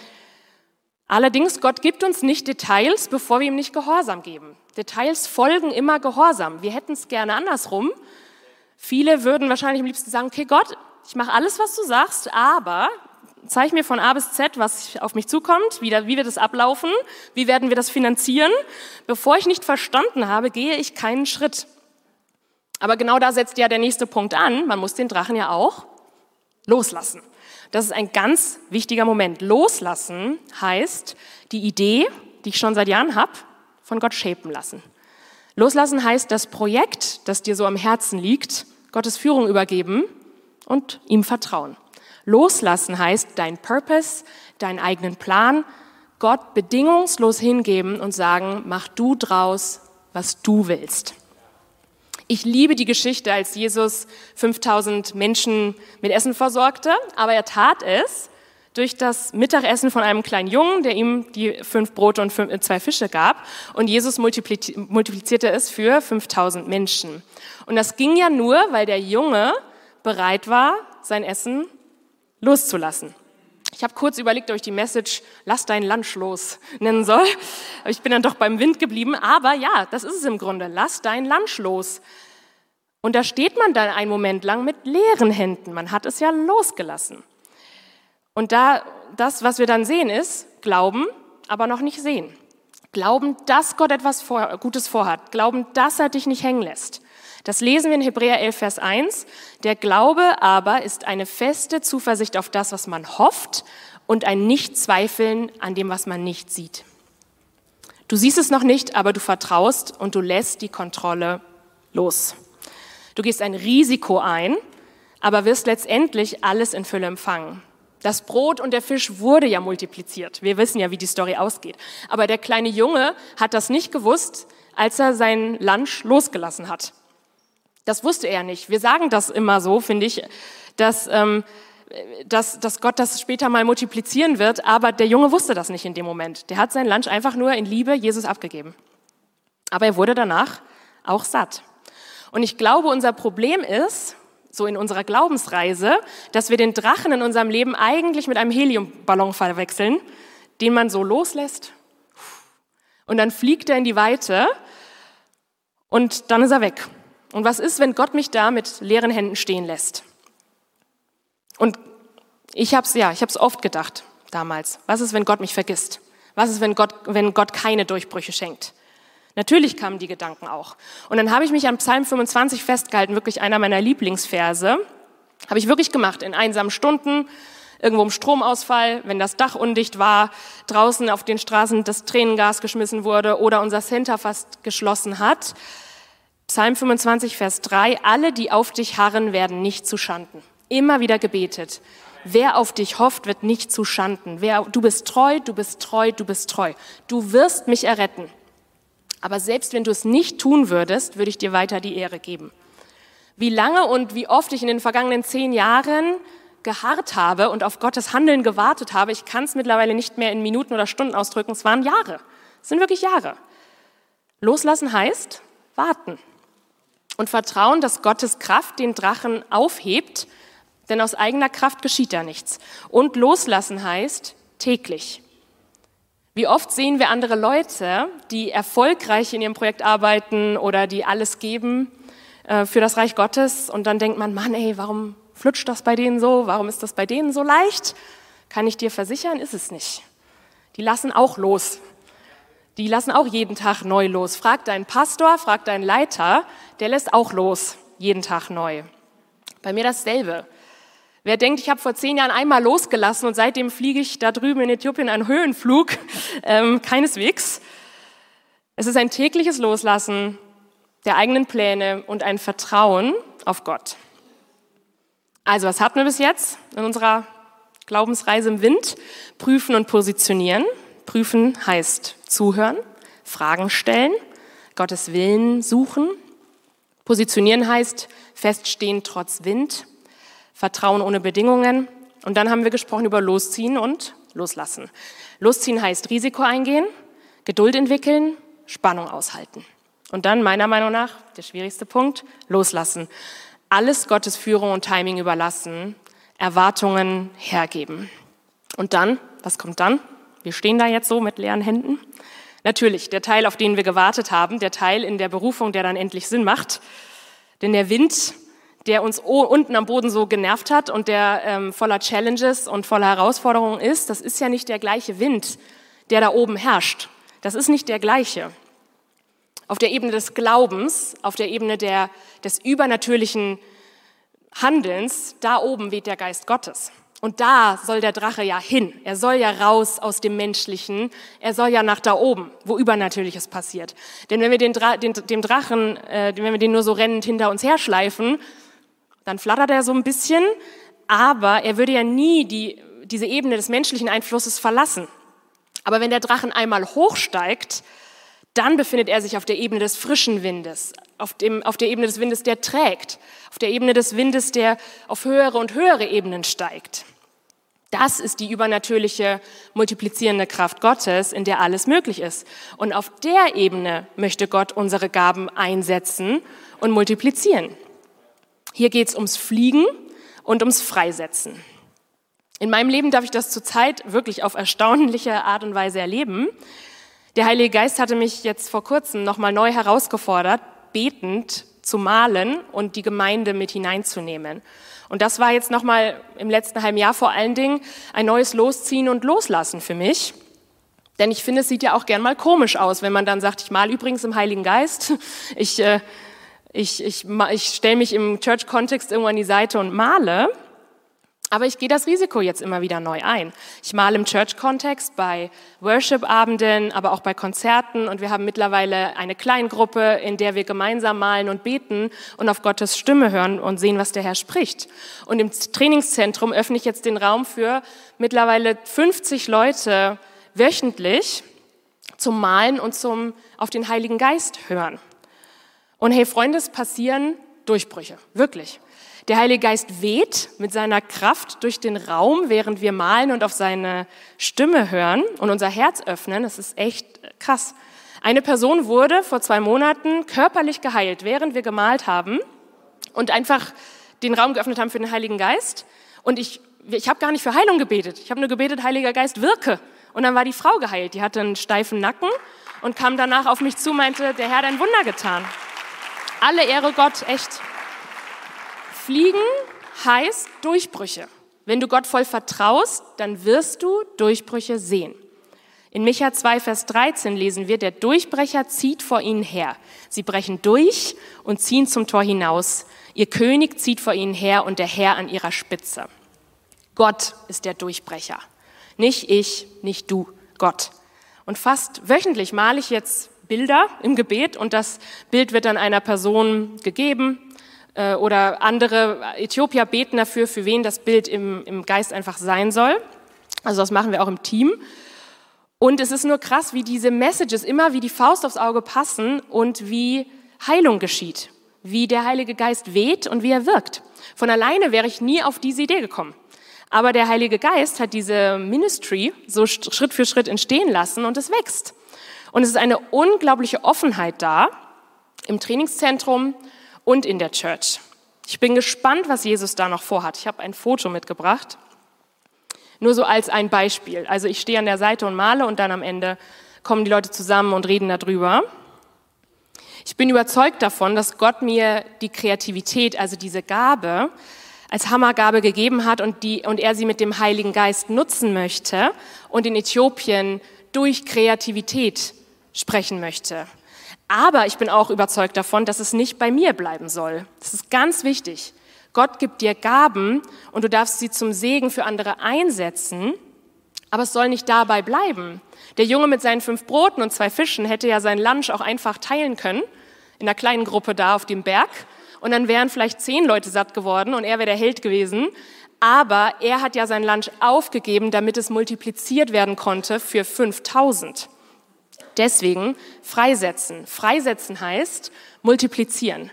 Allerdings, Gott gibt uns nicht Details, bevor wir ihm nicht Gehorsam geben. Details folgen immer Gehorsam. Wir hätten es gerne andersrum. Viele würden wahrscheinlich am liebsten sagen, okay Gott, ich mache alles, was du sagst, aber zeig mir von A bis Z, was auf mich zukommt, wie, da, wie wird es ablaufen, wie werden wir das finanzieren. Bevor ich nicht verstanden habe, gehe ich keinen Schritt. Aber genau da setzt ja der nächste Punkt an. Man muss den Drachen ja auch loslassen. Das ist ein ganz wichtiger Moment. Loslassen heißt, die Idee, die ich schon seit Jahren habe, von Gott shapen lassen. Loslassen heißt, das Projekt, das dir so am Herzen liegt, Gottes Führung übergeben und ihm vertrauen. Loslassen heißt, dein Purpose, deinen eigenen Plan, Gott bedingungslos hingeben und sagen, mach du draus, was du willst. Ich liebe die Geschichte, als Jesus fünftausend Menschen mit Essen versorgte, aber er tat es durch das Mittagessen von einem kleinen Jungen, der ihm die fünf Brote und fünf, zwei Fische gab. Und Jesus multiplizierte es für fünftausend Menschen. Und das ging ja nur, weil der Junge bereit war, sein Essen loszulassen. Ich habe kurz überlegt, ob ich die Message "Lass dein Lunch los" nennen soll. Aber ich bin dann doch beim Wind geblieben. Aber ja, das ist es im Grunde. Lass dein Lunch los. Und da steht man dann einen Moment lang mit leeren Händen. Man hat es ja losgelassen. Und da, das, was wir dann sehen, ist Glauben, aber noch nicht sehen. Glauben, dass Gott etwas vor, Gutes vorhat. Glauben, dass er dich nicht hängen lässt. Das lesen wir in Hebräer elf, Vers eins. Der Glaube aber ist eine feste Zuversicht auf das, was man hofft und ein Nichtzweifeln an dem, was man nicht sieht. Du siehst es noch nicht, aber du vertraust und du lässt die Kontrolle los. Du gehst ein Risiko ein, aber wirst letztendlich alles in Fülle empfangen. Das Brot und der Fisch wurde ja multipliziert. Wir wissen ja, wie die Story ausgeht. Aber der kleine Junge hat das nicht gewusst, als er sein Lunch losgelassen hat. Das wusste er nicht. Wir sagen das immer so, finde ich, dass, ähm, dass, dass Gott das später mal multiplizieren wird, aber der Junge wusste das nicht in dem Moment. Der hat sein Lunch einfach nur in Liebe Jesus abgegeben. Aber er wurde danach auch satt. Und ich glaube, unser Problem ist, so in unserer Glaubensreise, dass wir den Drachen in unserem Leben eigentlich mit einem Heliumballon verwechseln, den man so loslässt und dann fliegt er in die Weite und dann ist er weg. Und was ist, wenn Gott mich da mit leeren Händen stehen lässt? Und ich habe es ja, ich habe es oft gedacht damals. Was ist, wenn Gott mich vergisst? Was ist, wenn Gott, wenn Gott keine Durchbrüche schenkt? Natürlich kamen die Gedanken auch. Und dann habe ich mich an Psalm fünfundzwanzig festgehalten, wirklich einer meiner Lieblingsverse. Habe ich wirklich gemacht, in einsamen Stunden irgendwo im Stromausfall, wenn das Dach undicht war, draußen auf den Straßen das Tränengas geschmissen wurde oder unser Center fast geschlossen hat. Psalm fünfundzwanzig, Vers drei, alle, die auf dich harren, werden nicht zu Schanden. Immer wieder gebetet. Wer auf dich hofft, wird nicht zu Schanden. Wer, du bist treu, du bist treu, du bist treu. Du wirst mich erretten. Aber selbst wenn du es nicht tun würdest, würde ich dir weiter die Ehre geben. Wie lange und wie oft ich in den vergangenen zehn Jahren geharrt habe und auf Gottes Handeln gewartet habe, ich kann es mittlerweile nicht mehr in Minuten oder Stunden ausdrücken, es waren Jahre. Es sind wirklich Jahre. Loslassen heißt warten und vertrauen, dass Gottes Kraft den Drachen aufhebt, denn aus eigener Kraft geschieht da nichts. Und loslassen heißt täglich. Wie oft sehen wir andere Leute, die erfolgreich in ihrem Projekt arbeiten oder die alles geben äh, für das Reich Gottes und dann denkt man, Mann, ey, warum flutscht das bei denen so? Warum ist das bei denen so leicht? Kann ich dir versichern, ist es nicht. Die lassen auch los. Die lassen auch jeden Tag neu los. Frag deinen Pastor, frag deinen Leiter, der lässt auch los, jeden Tag neu. Bei mir dasselbe. Wer denkt, ich habe vor zehn Jahren einmal losgelassen und seitdem fliege ich da drüben in Äthiopien einen Höhenflug, ähm, keineswegs. Es ist ein tägliches Loslassen der eigenen Pläne und ein Vertrauen auf Gott. Also, was hatten wir bis jetzt in unserer Glaubensreise im Wind? Prüfen und positionieren. Prüfen heißt zuhören, Fragen stellen, Gottes Willen suchen. Positionieren heißt feststehen trotz Wind, Vertrauen ohne Bedingungen. Und dann haben wir gesprochen über Losziehen und Loslassen. Losziehen heißt Risiko eingehen, Geduld entwickeln, Spannung aushalten. Und dann, meiner Meinung nach, der schwierigste Punkt, Loslassen. Alles Gottes Führung und Timing überlassen, Erwartungen hergeben. Und dann, was kommt dann? Wir stehen da jetzt so mit leeren Händen. Natürlich, der Teil, auf den wir gewartet haben, der Teil in der Berufung, der dann endlich Sinn macht. Denn der Wind, der uns unten am Boden so genervt hat und der ähm, voller Challenges und voller Herausforderungen ist, das ist ja nicht der gleiche Wind, der da oben herrscht. Das ist nicht der gleiche. Auf der Ebene des Glaubens, auf der Ebene der, des übernatürlichen Handelns, da oben weht der Geist Gottes. Und da soll der Drache ja hin. Er soll ja raus aus dem Menschlichen. Er soll ja nach da oben, wo Übernatürliches passiert. Denn wenn wir den, Dra- den, dem Drachen, äh, wenn wir den nur so rennend hinter uns herschleifen, dann flattert er so ein bisschen, aber er würde ja nie die, diese Ebene des menschlichen Einflusses verlassen. Aber wenn der Drachen einmal hochsteigt, dann befindet er sich auf der Ebene des frischen Windes, auf, dem, auf der Ebene des Windes, der trägt, auf der Ebene des Windes, der auf höhere und höhere Ebenen steigt. Das ist die übernatürliche, multiplizierende Kraft Gottes, in der alles möglich ist. Und auf der Ebene möchte Gott unsere Gaben einsetzen und multiplizieren. Hier geht es ums Fliegen und ums Freisetzen. In meinem Leben darf ich das zurzeit wirklich auf erstaunliche Art und Weise erleben. Der Heilige Geist hatte mich jetzt vor kurzem nochmal neu herausgefordert, betend zu malen und die Gemeinde mit hineinzunehmen. Und das war jetzt nochmal im letzten halben Jahr vor allen Dingen ein neues Losziehen und Loslassen für mich. Denn ich finde, es sieht ja auch gern mal komisch aus, wenn man dann sagt, ich male übrigens im Heiligen Geist. Ich, äh, ich, ich, ich stelle mich im Church-Kontext irgendwo an die Seite und male. Aber ich gehe das Risiko jetzt immer wieder neu ein. Ich male im Church-Kontext bei Worship-Abenden, aber auch bei Konzerten. Und wir haben mittlerweile eine Kleingruppe, in der wir gemeinsam malen und beten und auf Gottes Stimme hören und sehen, was der Herr spricht. Und im Trainingszentrum öffne ich jetzt den Raum für mittlerweile fünfzig Leute wöchentlich zum Malen und zum auf den Heiligen Geist hören. Und hey Freunde, es passieren Durchbrüche, wirklich. Der Heilige Geist weht mit seiner Kraft durch den Raum, während wir malen und auf seine Stimme hören und unser Herz öffnen. Das ist echt krass. Eine Person wurde vor zwei Monaten körperlich geheilt, während wir gemalt haben und einfach den Raum geöffnet haben für den Heiligen Geist. Und ich, ich habe gar nicht für Heilung gebetet. Ich habe nur gebetet, Heiliger Geist, wirke. Und dann war die Frau geheilt. Die hatte einen steifen Nacken und kam danach auf mich zu, meinte, der Herr hat ein Wunder getan. Alle Ehre Gott, echt. Fliegen heißt Durchbrüche. Wenn du Gott voll vertraust, dann wirst du Durchbrüche sehen. In Micha zwei, Vers dreizehn lesen wir, der Durchbrecher zieht vor ihnen her. Sie brechen durch und ziehen zum Tor hinaus. Ihr König zieht vor ihnen her und der Herr an ihrer Spitze. Gott ist der Durchbrecher. Nicht ich, nicht du, Gott. Und fast wöchentlich male ich jetzt Bilder im Gebet und das Bild wird dann einer Person gegeben äh, oder andere Äthiopier beten dafür, für wen das Bild im, im Geist einfach sein soll. Also das machen wir auch im Team. Und es ist nur krass, wie diese Messages immer wie die Faust aufs Auge passen und wie Heilung geschieht, wie der Heilige Geist weht und wie er wirkt. Von alleine wäre ich nie auf diese Idee gekommen. Aber der Heilige Geist hat diese Ministry so Schritt für Schritt entstehen lassen und es wächst. Und es ist eine unglaubliche Offenheit da im Trainingszentrum und in der Church. Ich bin gespannt, was Jesus da noch vorhat. Ich habe ein Foto mitgebracht. Nur so als ein Beispiel. Also ich stehe an der Seite und male und dann am Ende kommen die Leute zusammen und reden darüber. Ich bin überzeugt davon, dass Gott mir die Kreativität, also diese Gabe, als Hammergabe gegeben hat und, die, und er sie mit dem Heiligen Geist nutzen möchte und in Äthiopien durch Kreativität sprechen möchte. Aber ich bin auch überzeugt davon, dass es nicht bei mir bleiben soll. Das ist ganz wichtig. Gott gibt dir Gaben und du darfst sie zum Segen für andere einsetzen, aber es soll nicht dabei bleiben. Der Junge mit seinen fünf Broten und zwei Fischen hätte ja sein Lunch auch einfach teilen können, in einer kleinen Gruppe da auf dem Berg, und dann wären vielleicht zehn Leute satt geworden und er wäre der Held gewesen, aber er hat ja sein Lunch aufgegeben, damit es multipliziert werden konnte für fünftausend. Deswegen freisetzen. Freisetzen heißt multiplizieren.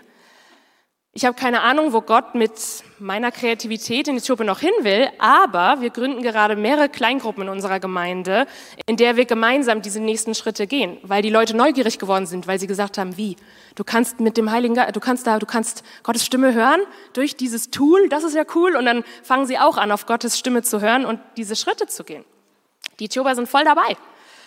Ich habe keine Ahnung, wo Gott mit meiner Kreativität in Äthiopien noch hin will, aber wir gründen gerade mehrere Kleingruppen in unserer Gemeinde, in der wir gemeinsam diese nächsten Schritte gehen, weil die Leute neugierig geworden sind, weil sie gesagt haben, wie? Du kannst mit dem Heiligen Geist, du kannst da, du kannst Gottes Stimme hören durch dieses Tool, das ist ja cool, und dann fangen sie auch an, auf Gottes Stimme zu hören und diese Schritte zu gehen. Die Äthiopier sind voll dabei.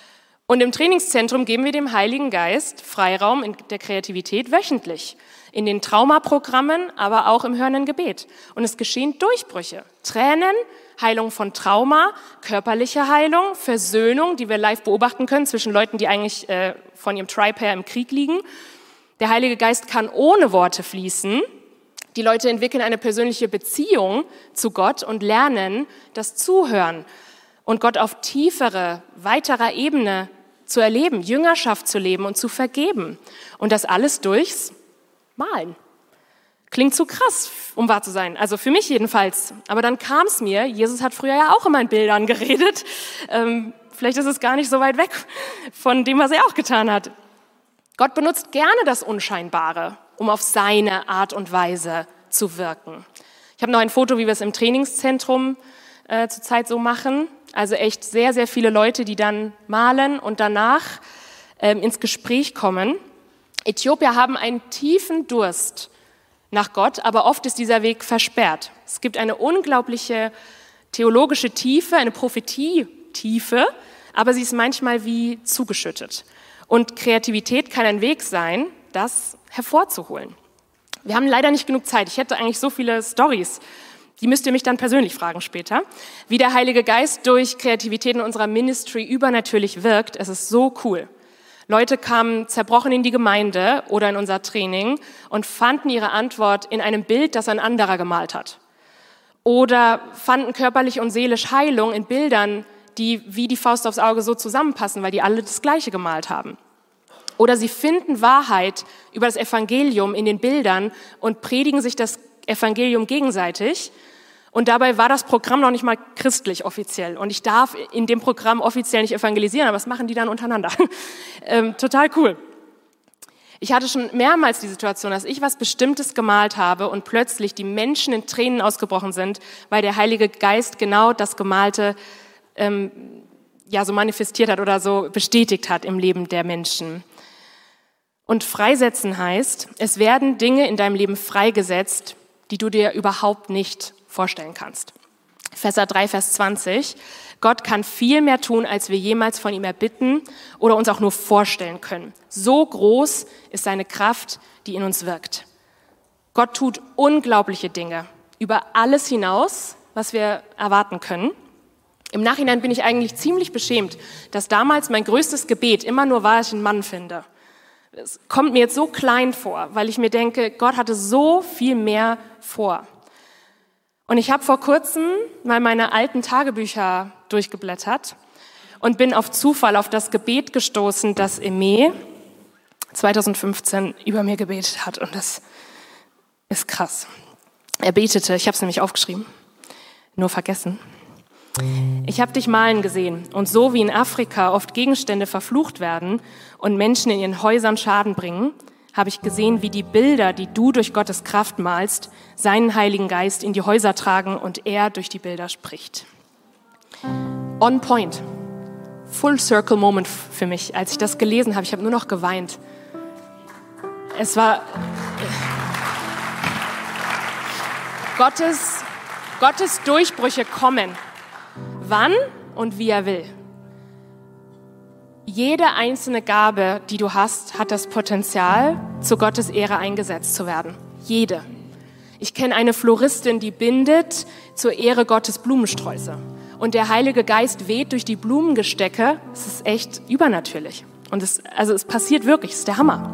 Und im Trainingszentrum geben wir dem Heiligen Geist Freiraum in der Kreativität wöchentlich. In den Traumaprogrammen, aber auch im hörenden Gebet. Und es geschehen Durchbrüche. Tränen, Heilung von Trauma, körperliche Heilung, Versöhnung, die wir live beobachten können zwischen Leuten, die eigentlich äh, von ihrem Tribe her im Krieg liegen. Der Heilige Geist kann ohne Worte fließen. Die Leute entwickeln eine persönliche Beziehung zu Gott und lernen das Zuhören und Gott auf tiefere, weiterer Ebene zu erleben, Jüngerschaft zu leben und zu vergeben. Und das alles durchs Malen. Klingt zu krass, um wahr zu sein. Also für mich jedenfalls. Aber dann kam es mir, Jesus hat früher ja auch immer in Bildern geredet. Ähm, vielleicht ist es gar nicht so weit weg von dem, was er auch getan hat. Gott benutzt gerne das Unscheinbare, um auf seine Art und Weise zu wirken. Ich habe noch ein Foto, wie wir es im Trainingszentrum äh, zurzeit so machen. Also echt sehr, sehr viele Leute, die dann malen und danach ähm, ins Gespräch kommen. Äthiopier haben einen tiefen Durst nach Gott, aber oft ist dieser Weg versperrt. Es gibt eine unglaubliche theologische Tiefe, eine Prophetie-Tiefe, aber sie ist manchmal wie zugeschüttet. Und Kreativität kann ein Weg sein, das hervorzuholen. Wir haben leider nicht genug Zeit. Ich hätte eigentlich so viele Storys. Die müsst ihr mich dann persönlich fragen später. Wie der Heilige Geist durch Kreativität in unserer Ministry übernatürlich wirkt, es ist so cool. Leute kamen zerbrochen in die Gemeinde oder in unser Training und fanden ihre Antwort in einem Bild, das ein anderer gemalt hat. Oder fanden körperlich und seelisch Heilung in Bildern, die wie die Faust aufs Auge so zusammenpassen, weil die alle das Gleiche gemalt haben. Oder sie finden Wahrheit über das Evangelium in den Bildern und predigen sich das Evangelium gegenseitig. Und dabei war das Programm noch nicht mal christlich offiziell. Und ich darf in dem Programm offiziell nicht evangelisieren, aber was machen die dann untereinander? ähm, total cool. Ich hatte schon mehrmals die Situation, dass ich was Bestimmtes gemalt habe und plötzlich die Menschen in Tränen ausgebrochen sind, weil der Heilige Geist genau das Gemalte ähm, ja, so manifestiert hat oder so bestätigt hat im Leben der Menschen. Und freisetzen heißt, es werden Dinge in deinem Leben freigesetzt, die du dir überhaupt nicht vorstellen kannst. Epheser drei, Vers zwanzig. Gott kann viel mehr tun, als wir jemals von ihm erbitten oder uns auch nur vorstellen können. So groß ist seine Kraft, die in uns wirkt. Gott tut unglaubliche Dinge über alles hinaus, was wir erwarten können. Im Nachhinein bin ich eigentlich ziemlich beschämt, dass damals mein größtes Gebet immer nur war, dass ich einen Mann finde. Es kommt mir jetzt so klein vor, weil ich mir denke, Gott hatte so viel mehr vor. Und ich habe vor kurzem mal meine alten Tagebücher durchgeblättert und bin auf Zufall auf das Gebet gestoßen, das Eme zwanzig fünfzehn über mir gebetet hat. Und das ist krass. Er betete, ich habe es nämlich aufgeschrieben, nur vergessen. Ich habe dich malen gesehen und so wie in Afrika oft Gegenstände verflucht werden und Menschen in ihren Häusern Schaden bringen, habe ich gesehen, wie die Bilder, die du durch Gottes Kraft malst, seinen Heiligen Geist in die Häuser tragen und er durch die Bilder spricht. On point. Full Circle Moment für mich. Als ich das gelesen habe, ich habe nur noch geweint. Es war Gottes, Gottes Durchbrüche kommen. Wann und wie er will. Jede einzelne Gabe, die du hast, hat das Potenzial, zu Gottes Ehre eingesetzt zu werden. Jede. Ich kenne eine Floristin, die bindet zur Ehre Gottes Blumensträuße. Und der Heilige Geist weht durch die Blumengestecke. Es ist echt übernatürlich. Und es, also es passiert wirklich, es ist der Hammer.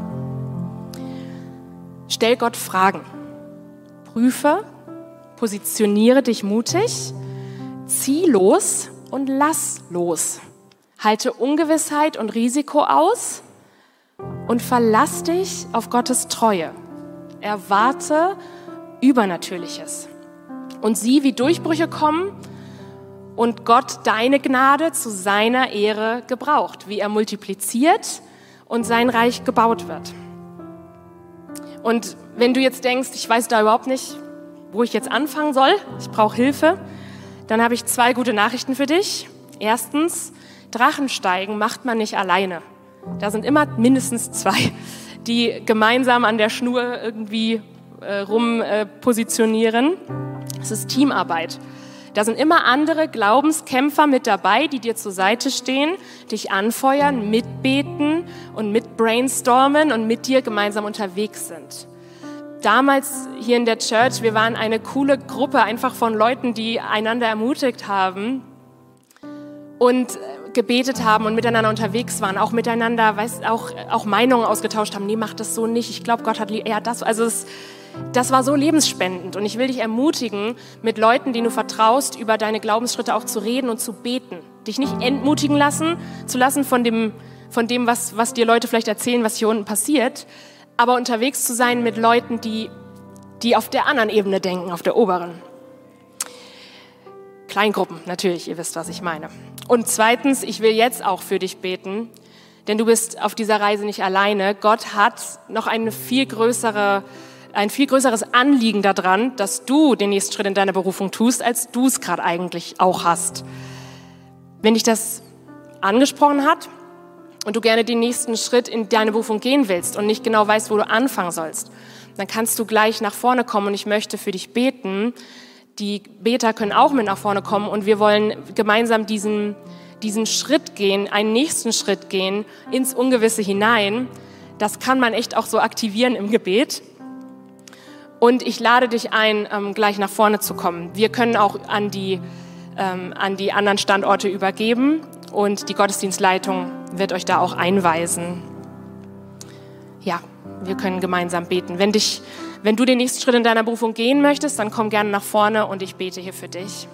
Stell Gott Fragen. Prüfe, positioniere dich mutig, zieh los und lass los. Halte Ungewissheit und Risiko aus und verlass dich auf Gottes Treue. Erwarte Übernatürliches. Und sieh, wie Durchbrüche kommen und Gott deine Gnade zu seiner Ehre gebraucht, wie er multipliziert und sein Reich gebaut wird. Und wenn du jetzt denkst, ich weiß da überhaupt nicht, wo ich jetzt anfangen soll, ich brauche Hilfe, dann habe ich zwei gute Nachrichten für dich. Erstens, Drachensteigen macht man nicht alleine. Da sind immer mindestens zwei, die gemeinsam an der Schnur irgendwie äh, rum äh, positionieren. Es ist Teamarbeit. Da sind immer andere Glaubenskämpfer mit dabei, die dir zur Seite stehen, dich anfeuern, mitbeten und mit brainstormen und mit dir gemeinsam unterwegs sind. Damals hier in der Church, wir waren eine coole Gruppe einfach von Leuten, die einander ermutigt haben und gebetet haben und miteinander unterwegs waren, auch miteinander, weiß, auch, auch Meinungen ausgetauscht haben. Nee, mach das so nicht. Ich glaube, Gott hat eher das. Also es, das war so lebensspendend. Und ich will dich ermutigen, mit Leuten, denen du vertraust, über deine Glaubensschritte auch zu reden und zu beten. Dich nicht entmutigen lassen, zu lassen von dem, von dem was, was dir Leute vielleicht erzählen, was hier unten passiert, aber unterwegs zu sein mit Leuten, die, die auf der anderen Ebene denken, auf der oberen. Kleingruppen, natürlich, ihr wisst, was ich meine. Und zweitens, ich will jetzt auch für dich beten, denn du bist auf dieser Reise nicht alleine. Gott hat noch eine viel größere, ein viel größeres Anliegen daran, dass du den nächsten Schritt in deiner Berufung tust, als du es gerade eigentlich auch hast. Wenn dich das angesprochen hat und du gerne den nächsten Schritt in deine Berufung gehen willst und nicht genau weißt, wo du anfangen sollst, dann kannst du gleich nach vorne kommen und ich möchte für dich beten. Die Beter können auch mit nach vorne kommen und wir wollen gemeinsam diesen, diesen Schritt gehen, einen nächsten Schritt gehen ins Ungewisse hinein. Das kann man echt auch so aktivieren im Gebet. Und ich lade dich ein, ähm, gleich nach vorne zu kommen. Wir können auch an die, ähm, an die anderen Standorte übergeben und die Gottesdienstleitung wird euch da auch einweisen. Ja, wir können gemeinsam beten. Wenn dich Wenn du den nächsten Schritt in deiner Berufung gehen möchtest, dann komm gerne nach vorne und ich bete hier für dich.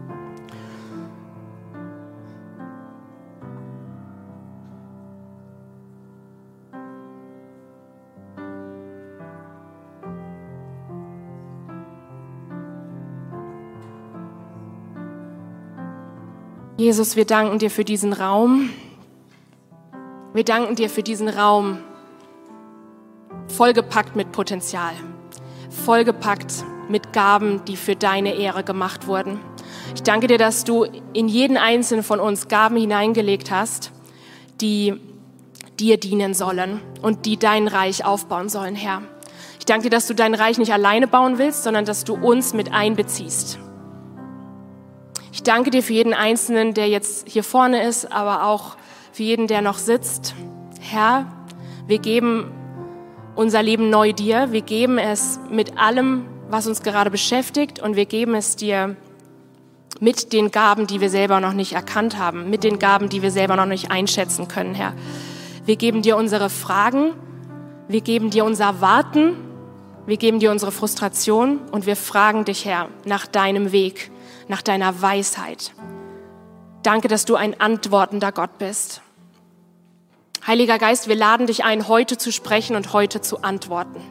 Jesus, wir danken dir für diesen Raum. Wir danken dir für diesen Raum, vollgepackt mit Potenzial. Vollgepackt mit Gaben, die für deine Ehre gemacht wurden. Ich danke dir, dass du in jeden einzelnen von uns Gaben hineingelegt hast, die dir dienen sollen und die dein Reich aufbauen sollen, Herr. Ich danke dir, dass du dein Reich nicht alleine bauen willst, sondern dass du uns mit einbeziehst. Ich danke dir für jeden Einzelnen, der jetzt hier vorne ist, aber auch für jeden, der noch sitzt. Herr, wir geben unser Leben neu dir. Wir geben es mit allem, was uns gerade beschäftigt und wir geben es dir mit den Gaben, die wir selber noch nicht erkannt haben, mit den Gaben, die wir selber noch nicht einschätzen können, Herr. Wir geben dir unsere Fragen, wir geben dir unser Warten Wir geben dir unsere Frustration und wir fragen dich, Herr, nach deinem Weg, nach deiner Weisheit. Danke, dass du ein antwortender Gott bist. Heiliger Geist, wir laden dich ein, heute zu sprechen und heute zu antworten.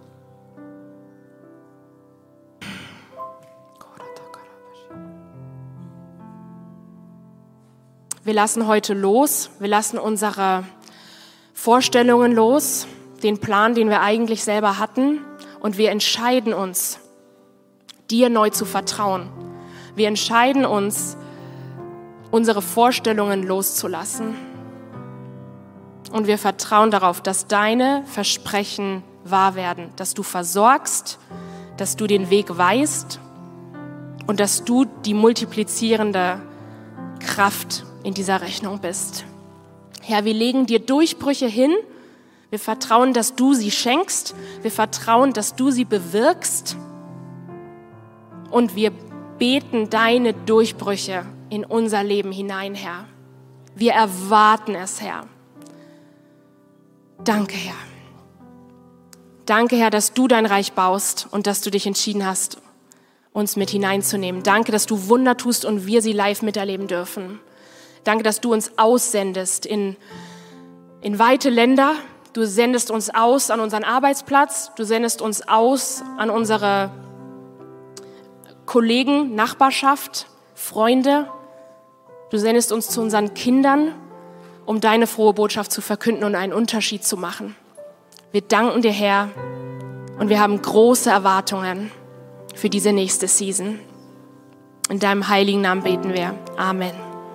Wir lassen heute los, wir lassen unsere Vorstellungen los, den Plan, den wir eigentlich selber hatten, und wir entscheiden uns, dir neu zu vertrauen. Wir entscheiden uns, unsere Vorstellungen loszulassen. Und wir vertrauen darauf, dass deine Versprechen wahr werden, dass du versorgst, dass du den Weg weist und dass du die multiplizierende Kraft in dieser Rechnung bist. Herr, wir legen dir Durchbrüche hin. Wir vertrauen, dass du sie schenkst. Wir vertrauen, dass du sie bewirkst. Und wir beten deine Durchbrüche in unser Leben hinein, Herr. Wir erwarten es, Herr. Danke, Herr. Danke, Herr, dass du dein Reich baust und dass du dich entschieden hast, uns mit hineinzunehmen. Danke, dass du Wunder tust und wir sie live miterleben dürfen. Danke, dass du uns aussendest in, in weite Länder. Du sendest uns aus an unseren Arbeitsplatz. Du sendest uns aus an unsere Kollegen, Nachbarschaft, Freunde. Du sendest uns zu unseren Kindern, um deine frohe Botschaft zu verkünden und einen Unterschied zu machen. Wir danken dir, Herr, und wir haben große Erwartungen für diese nächste Season. In deinem heiligen Namen beten wir. Amen.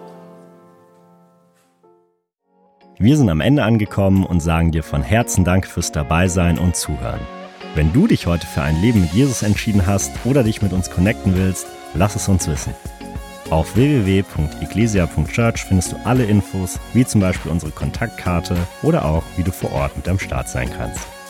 Wir sind am Ende angekommen und sagen dir von Herzen Dank fürs Dabeisein und Zuhören. Wenn du dich heute für ein Leben mit Jesus entschieden hast oder dich mit uns connecten willst, lass es uns wissen. Auf w w w punkt ecclesia punkt church findest du alle Infos, wie zum Beispiel unsere Kontaktkarte oder auch, wie du vor Ort mit am Start sein kannst.